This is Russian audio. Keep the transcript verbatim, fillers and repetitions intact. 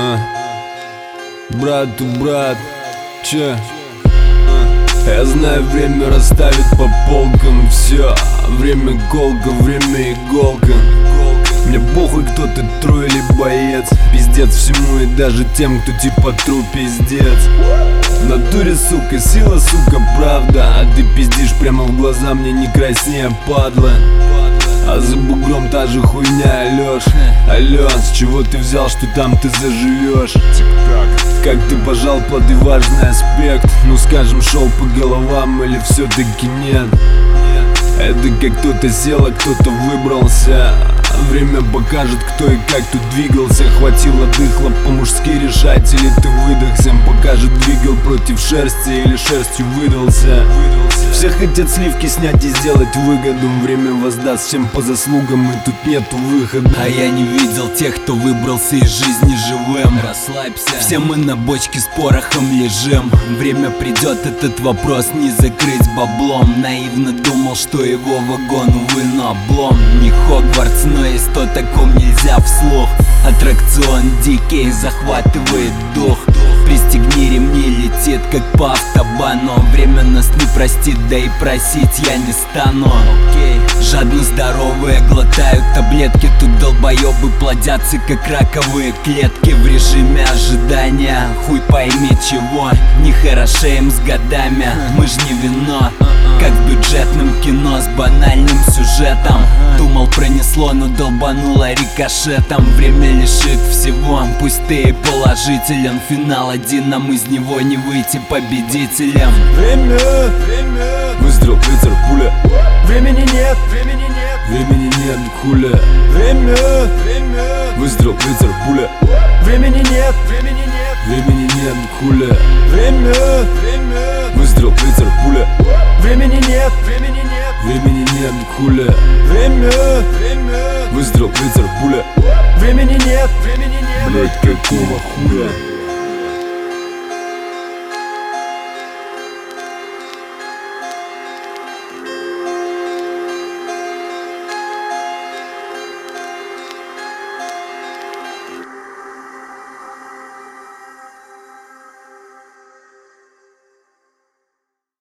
а. Брату, брат, че? А. Я знаю, время расставит по полкам все. Время голка, время иголка. Мне похуй, кто ты, трой или боец. Пиздец всему и даже тем, кто типа тру пиздец. В натуре, сука, сила, сука, правда. А ты пиздишь прямо в глаза, мне не краснее, падла. А за бугром та же хуйня, Алёш. Алё, с чего ты взял, что там ты заживешь? Как ты пожал плоды, важный аспект. Ну скажем, шел по головам или все-таки нет? Это как кто-то сел, а кто-то выбрался. Время покажет, кто и как тут двигался. Хватило дыхла по-мужски решать, или ты выдохся. Покажет, двигал против шерсти или шерстью выдался. Все хотят сливки снять и сделать выгоду. Время воздаст всем по заслугам, и тут нету выхода. А я не видел тех, кто выбрался из жизни живым. Расслабься, все мы на бочке с порохом лежим. Время придет, этот вопрос не закрыть баблом. Наивно думал, что его вагон, увы, но облом. Не Хогвартс, но есть то, о ком нельзя вслух. Аттракцион дикий, захватывает дух. Пристегни ремни, летит как по автобану. Время нас не простит, да и просить я не стану. okay. Жадно здоровые глотают таблетки. Тут долбоебы плодятся, как раковые клетки. В режиме ожидания, хуй пойми чего. Не хорошеем им с годами, мы ж не вино. Как в бюджетном кино с банальным сюжетом. Думал, пронесло, но долбануло рикошетом. Время лишит всего, пусть ты и положителен. Финал один, нам из него не выйти победителем. Время, время. Выстрел, ветер, пуля. Времени нет, времени нет. Времени нет, хуля. Время, время. Выстрел, ветер, пуля. Времени нет, времени нет. Времени нет, хуля. Время, время. Выстрел, ветер, пуля. Времени нет, времени нет. Времени нет, хуля. Время, время. Выстрел, ветер, пуля. Времени нет, времени нет. Блять, какого хуя?